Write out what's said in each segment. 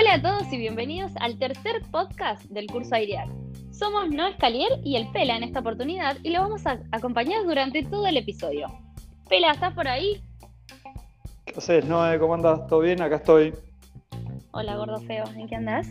Hola a todos y bienvenidos al tercer podcast del curso Airear. Somos Noé Escalier y el Pela en esta oportunidad y lo vamos a acompañar durante todo el episodio. Pela, ¿estás por ahí? ¿Qué haces, Noé? ¿Cómo andás? ¿Todo bien? Acá estoy. Hola, gordo feo, ¿en qué andás?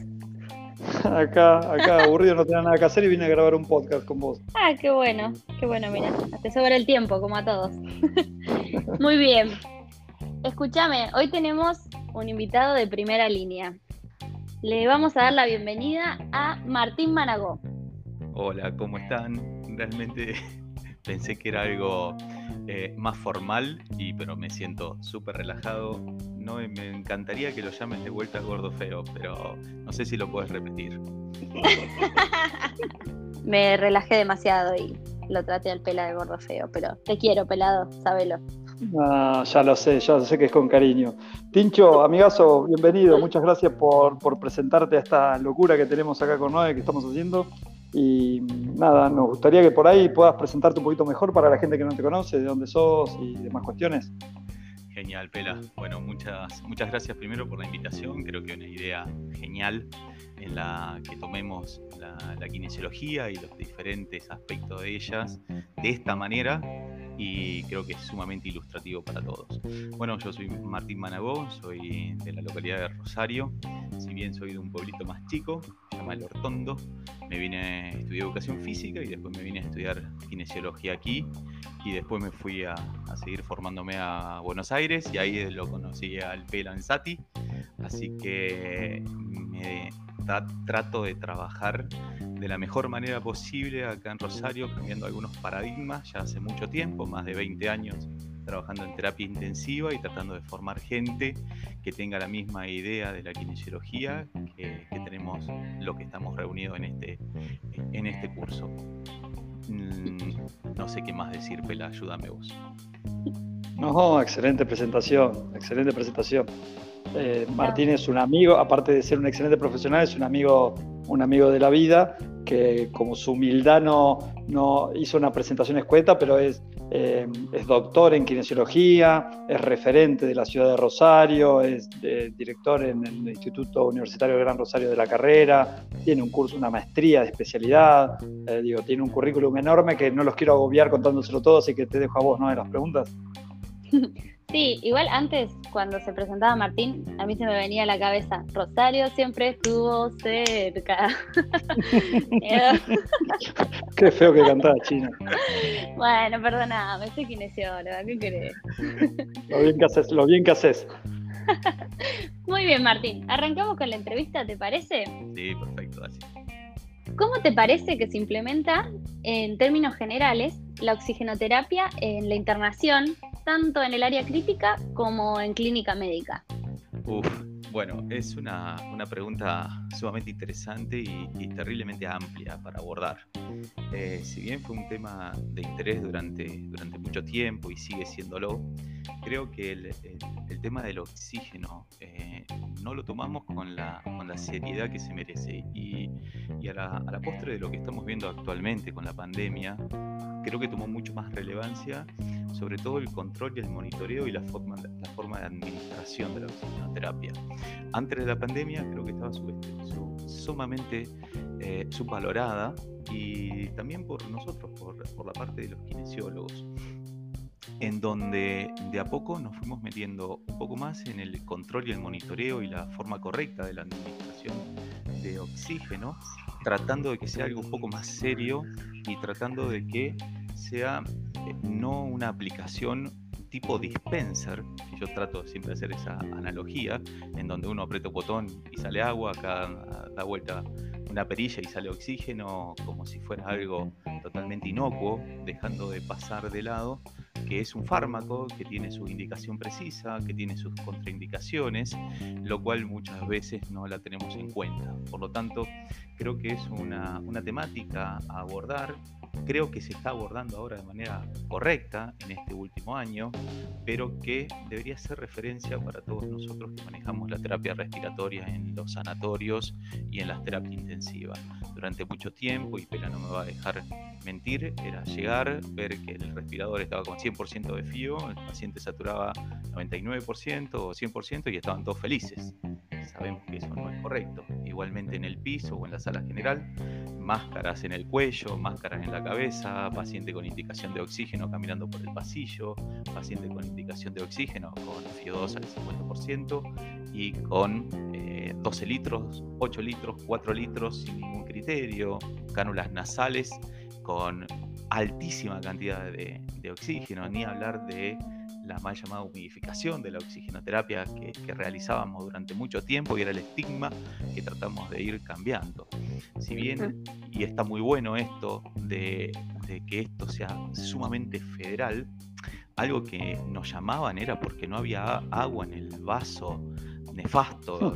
Acá aburrido, no tenía nada que hacer y vine a grabar un podcast con vos. Ah, qué bueno, mira, te sobra el tiempo, como a todos. Muy bien. Escúchame, hoy tenemos un invitado de primera línea. Le vamos a dar la bienvenida a Martín Managó. Hola, ¿cómo están? Realmente pensé que era algo más formal, pero me siento súper relajado. No, me encantaría que lo llames de vuelta gordo feo, pero no sé si lo puedes repetir. Me relajé demasiado y lo traté al Pela de gordo feo, pero te quiero, pelado, sábelo. Ah, ya lo sé que es con cariño. Tincho, amigazo, bienvenido. Muchas gracias por presentarte a esta locura que tenemos acá con Noé, que estamos haciendo. Y nada, nos gustaría que por ahí puedas presentarte un poquito mejor para la gente que no te conoce, de dónde sos y demás cuestiones. Genial, Pela. Bueno, muchas gracias primero por la invitación. Creo que una idea genial en la que tomemos la kinesiología y los diferentes aspectos de ellas de esta manera, y creo que es sumamente ilustrativo para todos. Bueno, yo soy Martín Managó, soy de la localidad de Rosario. Si bien soy de un pueblito más chico, se llama El Hortondo, estudié educación física y después me vine a estudiar kinesiología aquí, y después me fui a seguir formándome a Buenos Aires, y ahí lo conocí al Pela en Sati. Así que trato de trabajar de la mejor manera posible acá en Rosario, cambiando algunos paradigmas ya hace mucho tiempo, más de 20 años trabajando en terapia intensiva y tratando de formar gente que tenga la misma idea de la kinesiología que tenemos los que estamos reunidos en este curso. No sé qué más decir, Pela, ayúdame vos. No, excelente presentación. Martín es un amigo, aparte de ser un excelente profesional, es un amigo de la vida, que como su humildad no hizo una presentación escueta, pero es doctor en kinesiología, es referente de la ciudad de Rosario, es director en el Instituto Universitario Gran Rosario de la carrera, tiene un curso, una maestría de especialidad, tiene un currículum enorme que no los quiero agobiar contándoselo todo, así que te dejo a vos, ¿no?, de las preguntas. Sí, igual antes, cuando se presentaba Martín, a mí se me venía a la cabeza, Rosario siempre estuvo cerca. Qué feo que cantaba, Chino. Bueno, perdóname, soy kinesióloga, ¿qué querés? Lo bien que haces. Muy bien, Martín, arrancamos con la entrevista, ¿te parece? Sí, perfecto, así. ¿Cómo te parece que se implementa, en términos generales, la oxigenoterapia en la internación, tanto en el área crítica como en clínica médica? Bueno, es una pregunta sumamente interesante y terriblemente amplia para abordar. Si bien fue un tema de interés durante mucho tiempo y sigue siéndolo, creo que el tema del oxígeno no lo tomamos con la seriedad que se merece, y a la postre de lo que estamos viendo actualmente con la pandemia, creo que tomó mucho más relevancia, sobre todo el control y el monitoreo y la forma de administración de la oxigenoterapia. Antes de la pandemia creo que estaba sumamente subvalorada, y también por nosotros, por la parte de los kinesiólogos, en donde de a poco nos fuimos metiendo un poco más en el control y el monitoreo y la forma correcta de la administración de oxígeno, tratando de que sea algo un poco más serio y tratando de que sea no una aplicación tipo dispenser, que yo trato siempre de hacer esa analogía, en donde uno aprieta un botón y sale agua, acá da vuelta una perilla y sale oxígeno, como si fuera algo totalmente inocuo, dejando de pasar de lado que es un fármaco que tiene su indicación precisa, que tiene sus contraindicaciones, lo cual muchas veces no la tenemos en cuenta. Por lo tanto, creo que es una temática a abordar. Creo que se está abordando ahora de manera correcta en este último año, pero que debería ser referencia para todos nosotros que manejamos la terapia respiratoria en los sanatorios y en las terapias intensivas. Durante mucho tiempo, y Pela no me va a dejar mentir, era llegar, ver que el respirador estaba con 100% de FIO, el paciente saturaba 99% o 100% y estaban todos felices. sabemos que eso no es correcto. Igualmente en el piso o en la sala general, máscaras en el cuello, máscaras en la cabeza, paciente con indicación de oxígeno caminando por el pasillo, paciente con indicación de oxígeno con FIO2 al 50% y con 12 litros, 8 litros, 4 litros sin ningún criterio, cánulas nasales con altísima cantidad de oxígeno, ni hablar de la mal llamada humidificación de la oxigenoterapia que realizábamos durante mucho tiempo y era el estigma que tratamos de ir cambiando. Si bien, y está muy bueno esto de que esto sea sumamente federal, algo que nos llamaban era porque no había agua en el vaso nefasto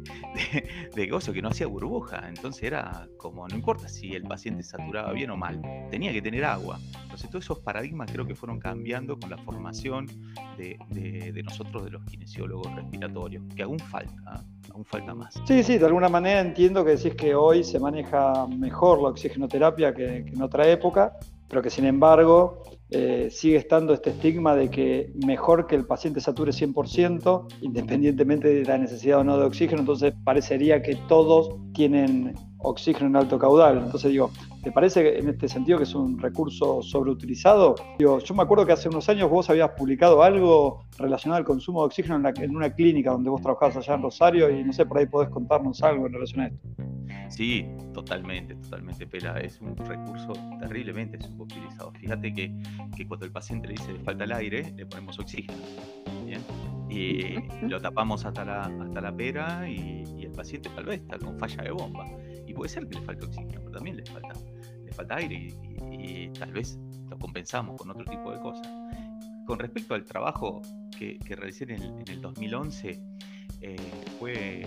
de gozo, que no hacía burbuja. Entonces era como, no importa si el paciente saturaba bien o mal, tenía que tener agua. Entonces todos esos paradigmas creo que fueron cambiando con la formación de nosotros, de los kinesiólogos respiratorios, que aún falta más. Sí, de alguna manera entiendo que decís que hoy se maneja mejor la oxigenoterapia que en otra época, pero que sin embargo sigue estando este estigma de que mejor que el paciente sature 100%, independientemente de la necesidad o no de oxígeno. Entonces parecería que todos tienen oxígeno en alto caudal. Entonces digo, ¿te parece que en este sentido que es un recurso sobreutilizado? Digo, yo me acuerdo que hace unos años vos habías publicado algo relacionado al consumo de oxígeno en una clínica donde vos trabajabas allá en Rosario, y no sé, por ahí podés contarnos algo en relación a esto. Sí, totalmente, Pela. Es un recurso terriblemente subutilizado. Fíjate que cuando el paciente le dice le falta el aire, le ponemos oxígeno, ¿bien? Y lo tapamos hasta la pera y el paciente tal vez está con falla de bomba. Y puede ser que le falte oxígeno, pero también le falta aire y tal vez lo compensamos con otro tipo de cosas. Con respecto al trabajo que realicé en el 2011, fue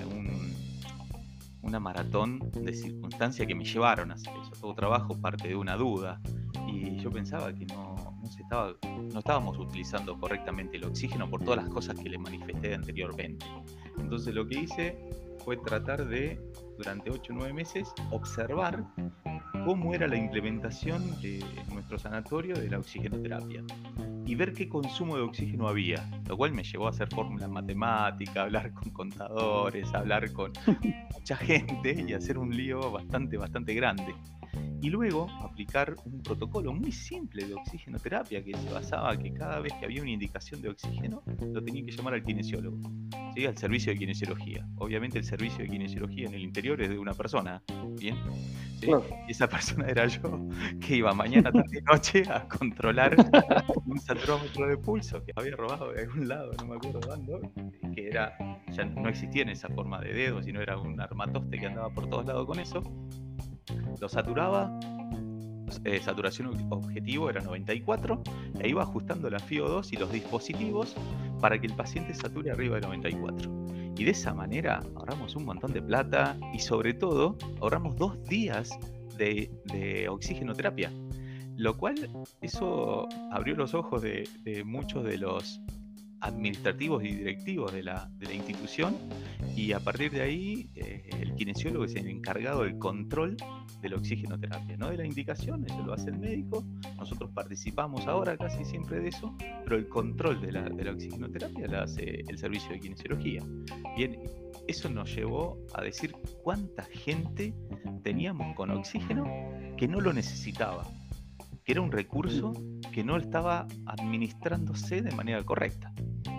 una maratón de circunstancias que me llevaron a hacer eso. Todo trabajo parte de una duda y yo pensaba que no estábamos utilizando correctamente el oxígeno por todas las cosas que le manifesté anteriormente. Entonces lo que hice fue tratar de, durante 8 o 9 meses, observar cómo era la implementación de nuestro sanatorio de la oxigenoterapia y ver qué consumo de oxígeno había, lo cual me llevó a hacer fórmulas matemáticas, hablar con contadores, hablar con mucha gente y hacer un lío bastante grande. Y luego aplicar un protocolo muy simple de oxigenoterapia que se basaba que cada vez que había una indicación de oxígeno lo tenía que llamar al kinesiólogo, ¿sí? Al servicio de kinesiología. Obviamente el servicio de kinesiología en el interior es de una persona, ¿bien? ¿Sí? Claro. Y esa persona era yo, que iba mañana, tarde y noche a controlar un saturómetro de pulso que había robado de algún lado, no me acuerdo dónde, que era, ya no existía en esa forma de dedo, sino era un armatoste que andaba por todos lados con eso. Lo saturaba, saturación objetivo era 94, e iba ajustando la FIO2 y los dispositivos para que el paciente sature arriba de 94. Y de esa manera ahorramos un montón de plata y sobre todo ahorramos 2 días de oxigenoterapia, lo cual eso abrió los ojos de muchos de los administrativos y directivos de la institución, y a partir de ahí el kinesiólogo es el encargado del control de la oxigenoterapia, no de la indicación, eso lo hace el médico, nosotros participamos ahora casi siempre de eso, pero el control de la oxigenoterapia lo hace el servicio de kinesiología. Bien, eso nos llevó a decir cuánta gente teníamos con oxígeno que no lo necesitaba, que era un recurso que no estaba administrándose de manera correcta.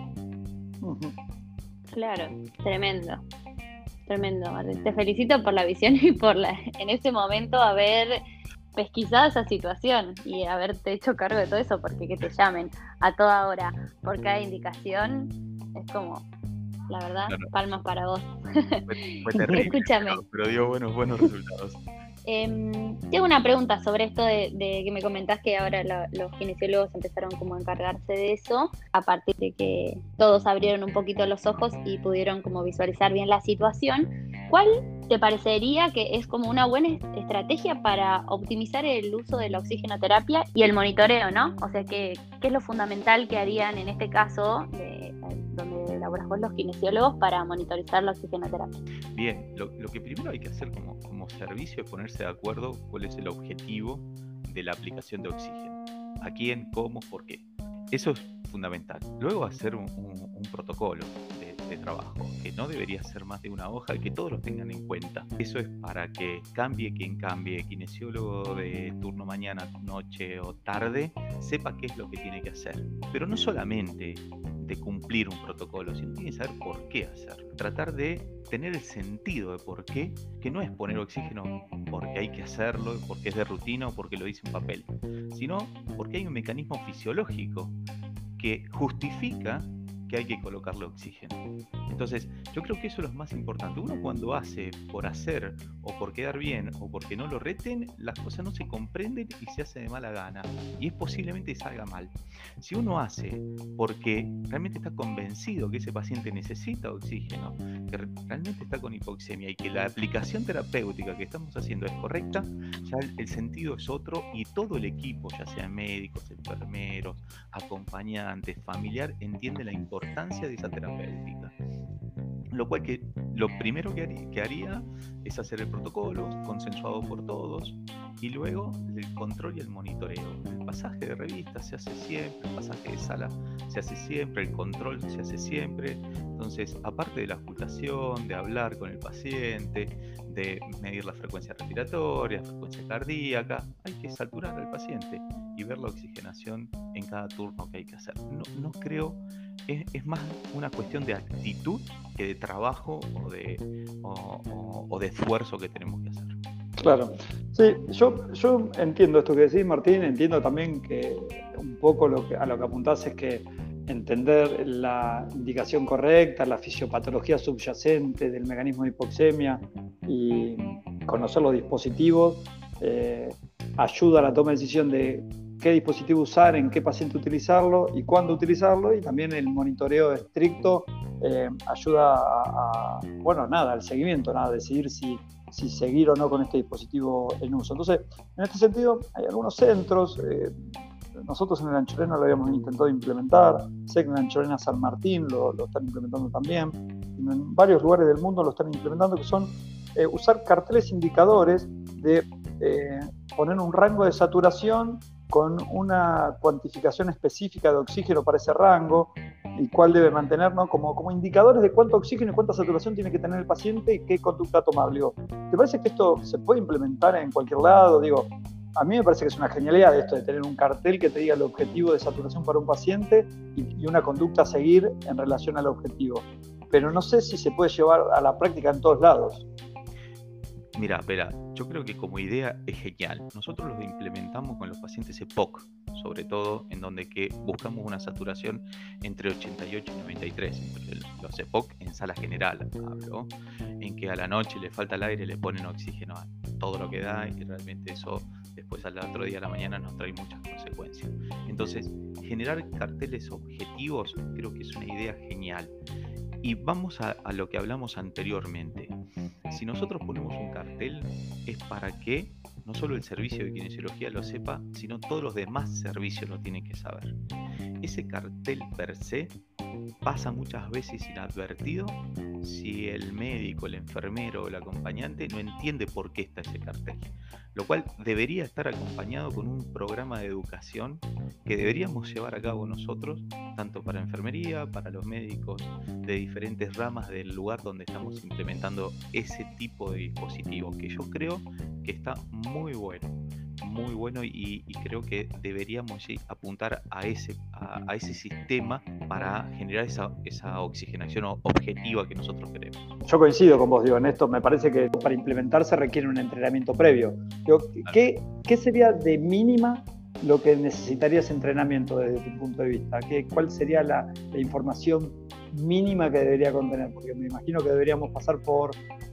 Claro, tremendo, Martín. Te felicito por la visión y por en ese momento haber pesquisado esa situación y haberte hecho cargo de todo eso, porque que te llamen a toda hora por cada indicación es como, la verdad, claro. Palmas para vos. Fue terrible. Escúchame. Pero dio buenos resultados. Tengo una pregunta sobre esto de que me comentás que ahora los kinesiólogos empezaron como a encargarse de eso a partir de que todos abrieron un poquito los ojos y pudieron como visualizar bien la situación. ¿Cuál te parecería que es como una buena estrategia para optimizar el uso de la oxigenoterapia y el monitoreo, ¿no? O sea, ¿qué es lo fundamental que harían en este caso donde elaboras vos los kinesiólogos para monitorizar la oxigenoterapia? Bien, lo que primero hay que hacer como servicio es ponerse de acuerdo cuál es el objetivo de la aplicación de oxígeno. ¿A quién, cómo, por qué? Eso es fundamental. Luego hacer un protocolo de trabajo, que no debería ser más de una hoja y que todos lo tengan en cuenta. Eso es para que cambie quien cambie, kinesiólogo de turno mañana, noche o tarde, sepa qué es lo que tiene que hacer. Pero no solamente de cumplir un protocolo, sino tiene que saber por qué hacerlo. Tratar de tener el sentido de por qué, que no es poner oxígeno porque hay que hacerlo, porque es de rutina o porque lo dice un papel, sino porque hay un mecanismo fisiológico que justifica que hay que colocarle oxígeno. Entonces, yo creo que eso es lo más importante. Uno cuando hace por hacer o por quedar bien o porque no lo reten, las cosas no se comprenden y se hace de mala gana. Y es posiblemente salga mal. Si uno hace porque realmente está convencido que ese paciente necesita oxígeno, que realmente está con hipoxemia y que la aplicación terapéutica que estamos haciendo es correcta, ya el sentido es otro y todo el equipo, ya sean médicos, enfermeros, acompañantes, familiar, entiende la importancia de esa terapéutica. Lo cual que lo primero que haría es hacer el protocolo consensuado por todos y luego el control y el monitoreo. El pasaje de revista se hace siempre, el pasaje de sala se hace siempre, el control se hace siempre. Entonces, aparte de la ocultación, de hablar con el paciente, de medir la frecuencia respiratoria, la frecuencia cardíaca, hay que saturar al paciente y ver la oxigenación en cada turno que hay que hacer. No creo, es más una cuestión de actitud que de trabajo o de esfuerzo que tenemos que hacer. Claro, sí, yo entiendo esto que decís, Martín, entiendo también que un poco a lo que apuntás es que entender la indicación correcta, la fisiopatología subyacente del mecanismo de hipoxemia y conocer los dispositivos ayuda a la toma de decisión de qué dispositivo usar, en qué paciente utilizarlo y cuándo utilizarlo, y también el monitoreo estricto ayuda al seguimiento, a decidir si seguir o no con este dispositivo en uso. Entonces, en este sentido, hay algunos centros, nosotros en el Anchorena lo habíamos intentado implementar, sé que en el Anchorena San Martín lo están implementando también, en varios lugares del mundo lo están implementando, que son usar carteles indicadores de poner un rango de saturación con una cuantificación específica de oxígeno para ese rango y cuál debe mantener, ¿no? como indicadores de cuánto oxígeno y cuánta saturación tiene que tener el paciente y qué conducta tomable. ¿Te parece que esto se puede implementar en cualquier lado? A mí me parece que es una genialidad esto de tener un cartel que te diga el objetivo de saturación para un paciente y una conducta a seguir en relación al objetivo. Pero no sé si se puede llevar a la práctica en todos lados. Mira, Vera, yo creo que como idea es genial. Nosotros lo implementamos con los pacientes EPOC, sobre todo en donde que buscamos una saturación entre 88 y 93. Entre los EPOC en sala general hablo, en que a la noche le falta el aire, le ponen oxígeno a todo lo que da y realmente eso después al otro día a la mañana nos trae muchas consecuencias. Entonces, generar carteles objetivos creo que es una idea genial. Y vamos a lo que hablamos anteriormente. Si nosotros ponemos un cartel es para que no solo el servicio de kinesiología lo sepa, sino todos los demás servicios lo tienen que saber. Ese cartel per se pasa muchas veces inadvertido si el médico, el enfermero o el acompañante no entiende por qué está ese cartel, lo cual debería estar acompañado con un programa de educación que deberíamos llevar a cabo nosotros, tanto para enfermería, para los médicos de diferentes ramas del lugar donde estamos implementando ese tipo de dispositivo, que yo creo que está muy bueno y creo que deberíamos apuntar a ese sistema para generar esa oxigenación objetiva que nosotros queremos. Yo coincido con vos, en esto me parece que para implementarse requiere un entrenamiento previo. ¿Qué sería de mínima lo que necesitaría ese entrenamiento desde tu punto de vista? ¿Cuál sería la información mínima que debería contener? Porque me imagino que deberíamos pasar por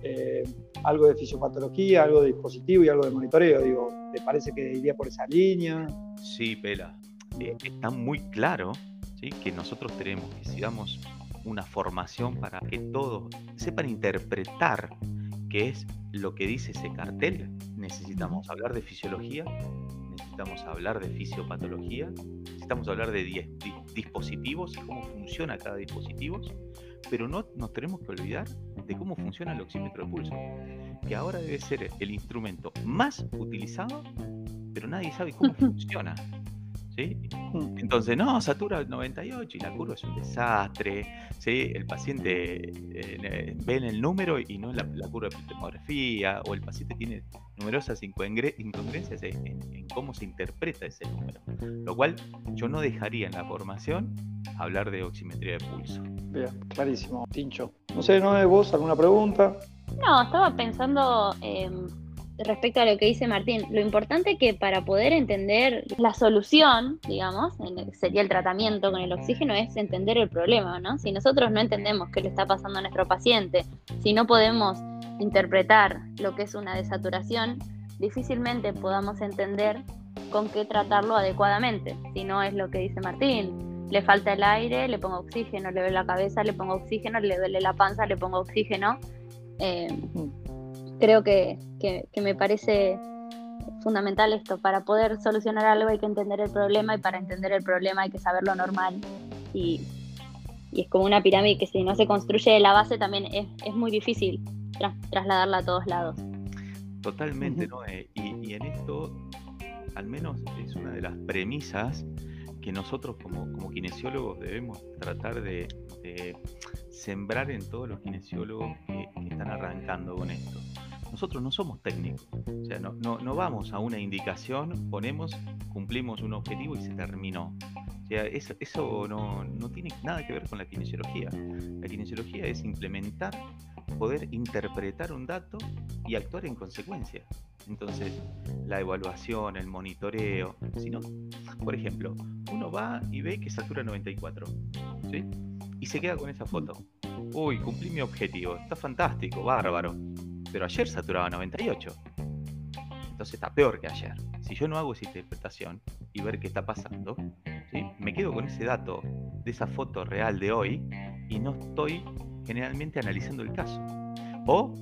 algo de fisiopatología, algo de dispositivo y algo de monitoreo. ¿Te parece que iría por esa línea? Sí, Pela, está muy claro, ¿sí?, que nosotros tenemos que, si damos una formación para que todos sepan interpretar qué es lo que dice ese cartel, necesitamos hablar de fisiología, necesitamos hablar de fisiopatología, necesitamos hablar de dispositivos y cómo funciona cada dispositivo, pero no nos tenemos que olvidar de cómo funciona el oxímetro de pulso, que ahora debe ser el instrumento más utilizado, pero nadie sabe cómo funciona. ¿sí? Entonces, no, satura el 98 y la curva es un desastre, ¿sí? El paciente ve en el número y no en la curva de tomografía, o el paciente tiene numerosas incongruencias en cómo se interpreta ese número, lo cual yo no dejaría en la formación hablar de oximetría de pulso. Bien, clarísimo, Tincho. No sé, ¿no? ¿Vos alguna pregunta? No, estaba pensando respecto a lo que dice Martín. Lo importante que para poder entender la solución, digamos, sería el tratamiento con el oxígeno, es entender el problema, ¿no? Si nosotros no entendemos qué le está pasando a nuestro paciente, si no podemos interpretar lo que es una desaturación, difícilmente podamos entender con qué tratarlo adecuadamente. Si no es lo que dice Martín, le falta el aire, le pongo oxígeno, le duele la cabeza, le pongo oxígeno, le duele la panza, le pongo oxígeno. Creo que me parece fundamental esto. Para poder solucionar algo hay que entender el problema, y para entender el problema hay que saber lo normal. Y es como una pirámide que si no se construye de la base también es muy difícil trasladarla a todos lados. Totalmente, ¿no? Y en esto, al menos es una de las premisas que nosotros como kinesiólogos debemos tratar de sembrar en todos los kinesiólogos que están arrancando con esto. Nosotros no somos técnicos, o sea, no vamos a una indicación, cumplimos un objetivo y se terminó. O sea, eso no tiene nada que ver con la kinesiología. La kinesiología es implementar, poder interpretar un dato y actuar en consecuencia. Entonces, la evaluación, el monitoreo, sino, por ejemplo, uno va y ve que satura 94, ¿sí? Y se queda con esa foto. Uy, cumplí mi objetivo, está fantástico, bárbaro. Pero ayer saturaba 98. Entonces está peor que ayer. Si yo no hago esa interpretación y ver qué está pasando, ¿sí? Me quedo con ese dato de esa foto real de hoy y no estoy generalmente analizando el caso. O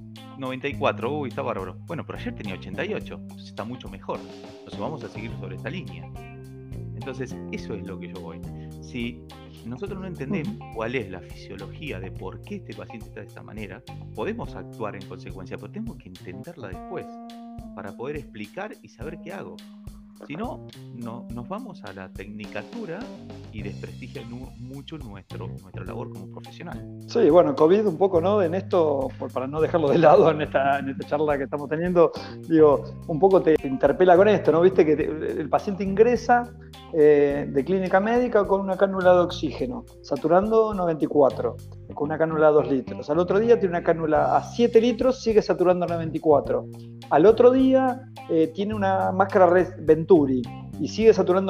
94, uy, está bárbaro. Bueno, pero ayer tenía 88, entonces está mucho mejor. Entonces vamos a seguir sobre esta línea. Entonces, eso es lo que yo voy. Si nosotros no entendemos cuál es la fisiología de por qué este paciente está de esta manera, podemos actuar en consecuencia, pero tenemos que entenderla después para poder explicar y saber qué hago. Si no, nos vamos a la tecnicatura y desprestigia mucho nuestra labor como profesional. Sí, bueno, COVID un poco, ¿no? En esto, para no dejarlo de lado en esta charla que estamos teniendo, digo, un poco te interpela con esto, ¿no? Viste que el paciente ingresa de clínica médica con una cánula de oxígeno, saturando 94, con una cánula a 2 litros. Al otro día tiene una cánula a 7 litros, sigue saturando 94. Al otro día tiene una máscara Venturi y sigue saturando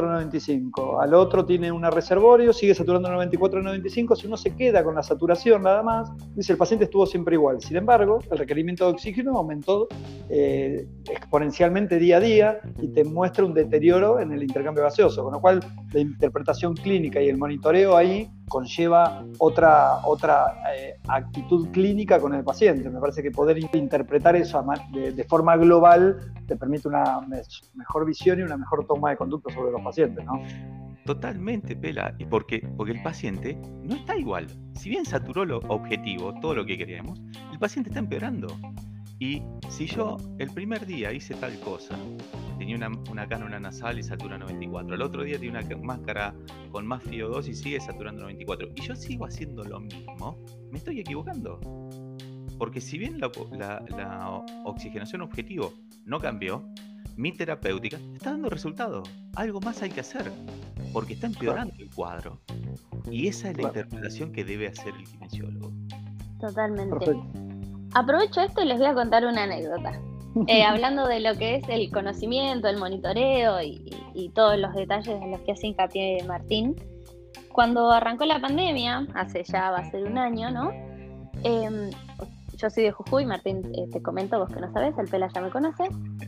94-95. Al otro tiene una Reservorio, sigue saturando 94-95. Si uno se queda con la saturación nada más, dice el paciente estuvo siempre igual. Sin embargo, el requerimiento de oxígeno aumentó exponencialmente día a día y te muestra un deterioro en el intercambio gaseoso, con lo cual la interpretación clínica y el monitoreo ahí conlleva otra actitud clínica con el paciente. Me parece que poder interpretar eso de forma global te permite una mejor visión y una mejor toma de conducta sobre los pacientes, ¿no? Totalmente, Pela, y porque el paciente no está igual. Si bien saturó lo objetivo, todo lo que queríamos, el paciente está empeorando. Y si yo el primer día hice tal cosa, tenía una cánula nasal y satura 94, el otro día tiene una máscara con más FiO2 y sigue saturando 94, y yo sigo haciendo lo mismo, me estoy equivocando. Porque si bien la oxigenación objetivo no cambió, mi terapéutica está dando resultado. Algo más hay que hacer, porque está empeorando el cuadro. Y esa es la interpretación que debe hacer el kinesiólogo. Totalmente. Perfecto. Aprovecho esto y les voy a contar una anécdota. Hablando de lo que es el conocimiento, el monitoreo y todos los detalles en los que hace hincapié Martín. Cuando arrancó la pandemia, hace ya va a ser un año, ¿no? Yo soy de Jujuy, Martín, te comento, vos que no sabés, el Pela ya me conoce.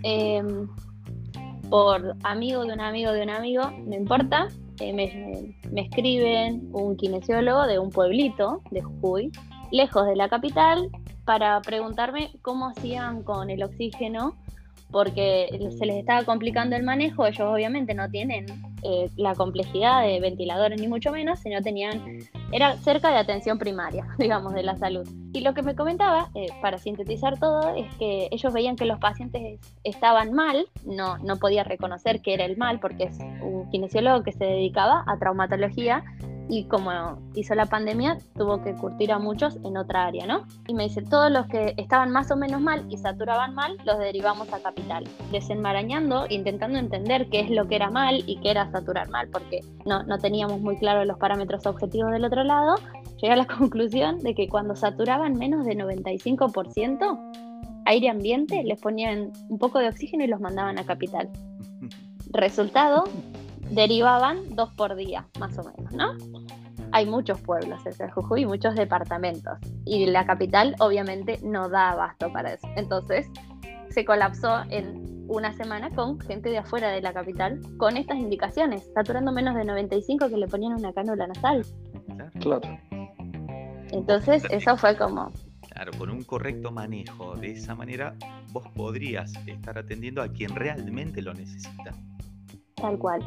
Por amigo de un amigo de un amigo, no importa, me escriben un kinesiólogo de un pueblito de Jujuy, lejos de la capital, para preguntarme cómo hacían con el oxígeno, porque se les estaba complicando el manejo. Ellos obviamente no tienen la complejidad de ventiladores ni mucho menos, sino era cerca de atención primaria, digamos, de la salud. Y lo que me comentaba, para sintetizar todo, es que ellos veían que los pacientes estaban mal, no podía reconocer que era el mal, porque es un kinesiólogo que se dedicaba a traumatología, y como hizo la pandemia, tuvo que curtir a muchos en otra área, ¿no? Y me dice, todos los que estaban más o menos mal y saturaban mal, los derivamos a Capital, desenmarañando, intentando entender qué es lo que era mal y qué era saturar mal, porque no teníamos muy claro los parámetros objetivos del otro lado. Llegué a la conclusión de que cuando saturaban menos de 95% aire ambiente, les ponían un poco de oxígeno y los mandaban a Capital. Resultado, derivaban 2 por día, más o menos, ¿no? Hay muchos pueblos cerca de Jujuy y muchos departamentos, y la Capital obviamente no da abasto para eso. Entonces se colapsó en una semana con gente de afuera de la Capital con estas indicaciones, saturando menos de 95, que le ponían una cánula nasal. Claro. Entonces eso fue como... Claro, con un correcto manejo de esa manera, vos podrías estar atendiendo a quien realmente lo necesita. Tal cual.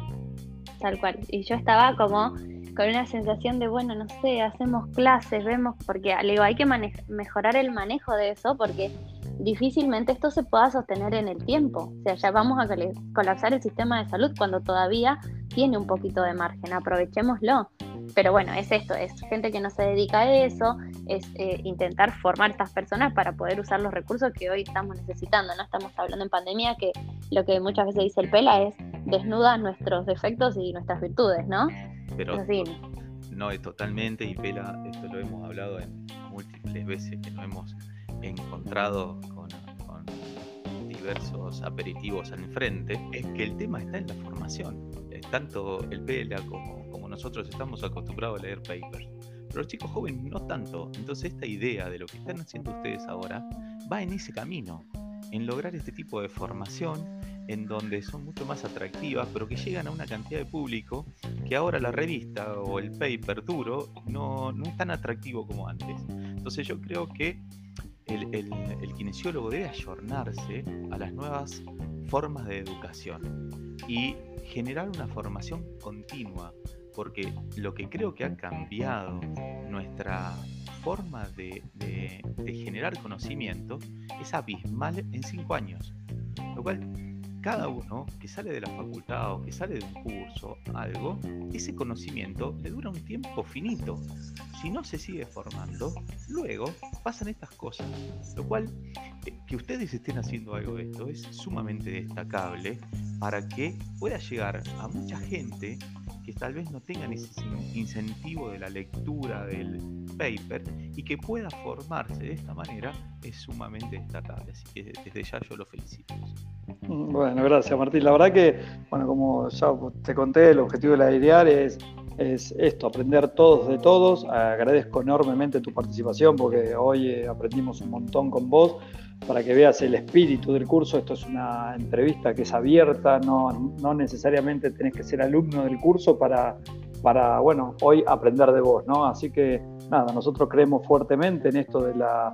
Y yo estaba como con una sensación de, bueno, no sé, hacemos clases, vemos, porque le digo, hay que mejorar el manejo de eso, porque difícilmente esto se pueda sostener en el tiempo. O sea, ya vamos a colapsar el sistema de salud cuando todavía tiene un poquito de margen, aprovechémoslo. Pero bueno, es esto, es gente que no se dedica a eso, es intentar formar a estas personas para poder usar los recursos que hoy estamos necesitando. No estamos hablando en pandemia, que lo que muchas veces dice el Pela es desnuda nuestros defectos y nuestras virtudes, ¿no? Pero así. No, es totalmente, y Pela, esto lo hemos hablado en múltiples veces que nos hemos encontrado con diversos aperitivos al frente, es que el tema está en la formación. Tanto el Pela como nosotros estamos acostumbrados a leer papers, pero los chicos jóvenes no tanto. Entonces esta idea de lo que están haciendo ustedes ahora va en ese camino, en lograr este tipo de formación en donde son mucho más atractivas, pero que llegan a una cantidad de público que ahora la revista o el paper duro no es tan atractivo como antes. Entonces yo creo que el kinesiólogo debe ayornarse a las nuevas formas de educación y generar una formación continua, porque lo que creo que ha cambiado nuestra forma de generar conocimiento es abismal en 5 años, lo cual cada uno que sale de la facultad o que sale de un curso, algo, ese conocimiento le dura un tiempo finito. Si no se sigue formando, luego pasan estas cosas, lo cual que ustedes estén haciendo algo de esto es sumamente destacable para que pueda llegar a mucha gente que tal vez no tengan ese incentivo de la lectura del paper y que pueda formarse de esta manera es sumamente destacable. Así que desde ya yo lo felicito. Bueno, gracias Martín. La verdad que, bueno, como ya te conté, el objetivo de la IDEAR es esto, aprender todos de todos. Agradezco enormemente tu participación porque hoy aprendimos un montón con vos. Para que veas el espíritu del curso, esto es una entrevista que es abierta, no necesariamente tenés que ser alumno del curso para bueno, hoy aprender de vos, ¿no? Así que nada, nosotros creemos fuertemente en esto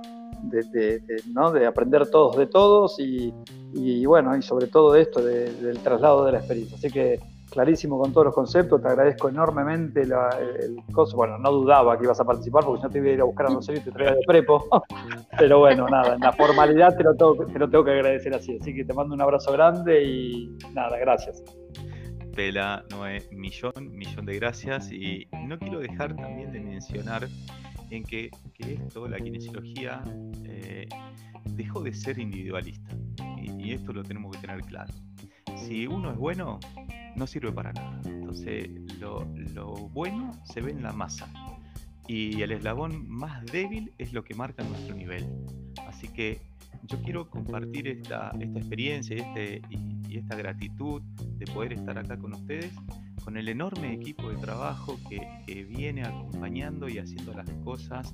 de aprender todos de todos y bueno, y sobre todo esto del traslado de la experiencia. Así que clarísimo con todos los conceptos, te agradezco enormemente el coso. Bueno, no dudaba que ibas a participar porque si no te iba a ir a buscar a Rosario y te traía de prepo. Pero bueno, nada, en la formalidad te lo tengo que agradecer así. Así que te mando un abrazo grande y nada, gracias. Pela, Noé, millón de gracias. Y no quiero dejar también de mencionar en que esto, la kinesiología, dejó de ser individualista. Y esto lo tenemos que tener claro. Si uno es bueno, no sirve para nada. Entonces, lo bueno se ve en la masa. Y el eslabón más débil es lo que marca nuestro nivel. Así que yo quiero compartir esta experiencia y esta gratitud de poder estar acá con ustedes, con el enorme equipo de trabajo que viene acompañando y haciendo las cosas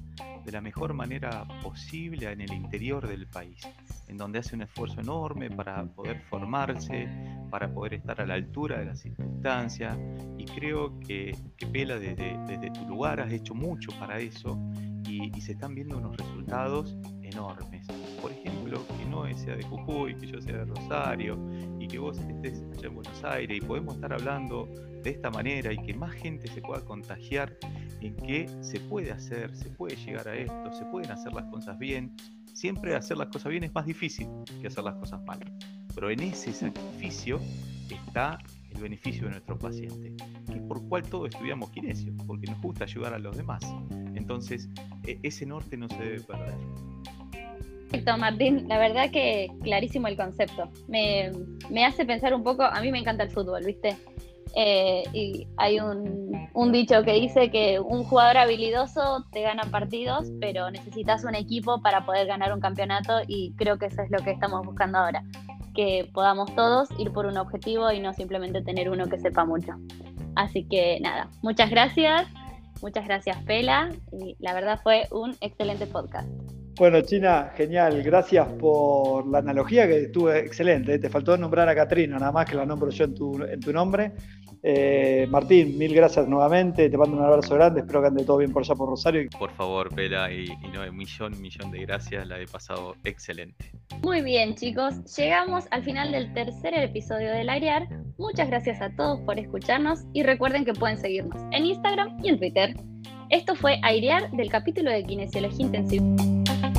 de la mejor manera posible en el interior del país, en donde hace un esfuerzo enorme para poder formarse, para poder estar a la altura de las circunstancias, y creo que Pela, desde tu lugar has hecho mucho para eso, y se están viendo unos resultados enormes. Por ejemplo, que no sea de Jujuy, que yo sea de Rosario, y que vos estés allá en Buenos Aires, y podemos estar hablando de esta manera, y que más gente se pueda contagiar en que se puede hacer, se puede llegar a esto, se pueden hacer las cosas bien. Siempre hacer las cosas bien es más difícil que hacer las cosas mal, pero en ese sacrificio está el beneficio de nuestro paciente, que por cual todos estudiamos kinesio, porque nos gusta ayudar a los demás. Entonces, ese norte no se debe perder. Perfecto, Martín. La verdad que clarísimo el concepto. Me hace pensar un poco, a mí me encanta el fútbol, ¿viste? Y hay un dicho que dice que un jugador habilidoso te gana partidos, pero necesitas un equipo para poder ganar un campeonato, y creo que eso es lo que estamos buscando ahora, que podamos todos ir por un objetivo y no simplemente tener uno que sepa mucho. Así que nada, muchas gracias Pela, y la verdad fue un excelente podcast. Bueno, China, genial. Gracias por la analogía, que estuvo excelente. Te faltó nombrar a Catrina, nada más, que la nombro yo en tu nombre. Martín, mil gracias nuevamente. Te mando un abrazo grande. Espero que ande todo bien por allá por Rosario. Por favor, Pela, y no, un millón de gracias. La he pasado excelente. Muy bien, chicos. Llegamos al final del tercer episodio del Airear. Muchas gracias a todos por escucharnos, y recuerden que pueden seguirnos en Instagram y en Twitter. Esto fue Airear del capítulo de Kinesiología Intensiva.